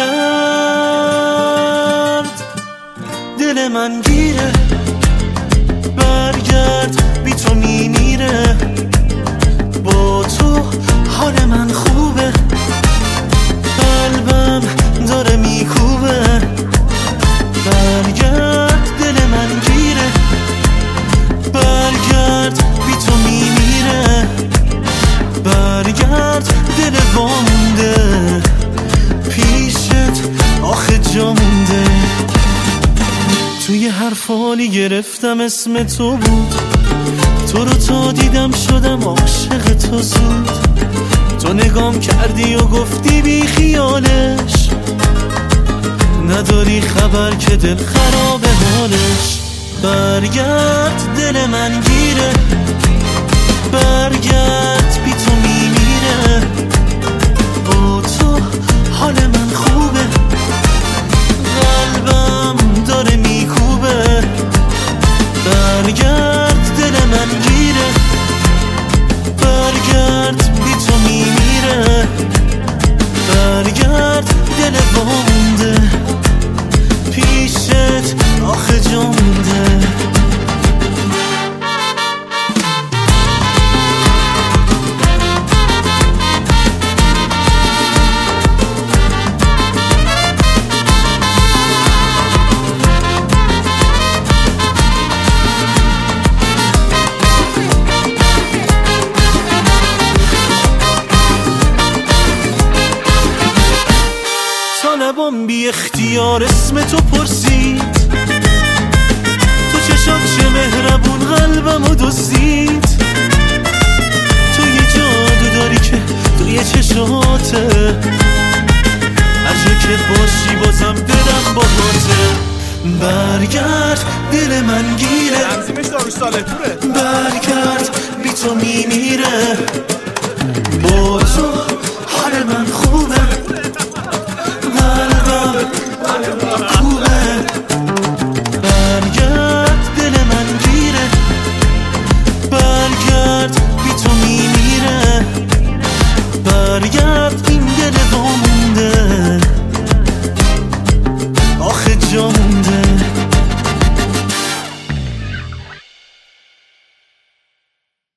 برگرد، دل من گیره، برگرد، بی تو میمیره، با تو حال من خوبه، قلبم داره میکوبه. برگرد، دل من گیره، برگرد، بی تو میمیره، برگرد، دل وامونده پیشت، آخه جا مونده. توی هر فالی گرفتم اسم تو بود، تو رو تا دیدم شدم عاشق تو زود. تو نگام کردی و گفتی بی خیالش، نداری خبر که دل خرابه حالش. برگرد، دل من گیره، برگرد، بی تو میمیره، با تو حال من خوبه، قلبم داره میکوبه. برگرد، دل من گیره، برگرد، بی تو میمیره، برگرد، دل وامونده پیشت، آخه جا مونده. لبام بی اختیار اسم تو پرسید، تو چشات چه مهربون قلبمو دزدید. تو یه جادو داری که توی چشاته، هر جا که باشی بازم دلم باهاته. برگرد، دل من گیره، برگرد،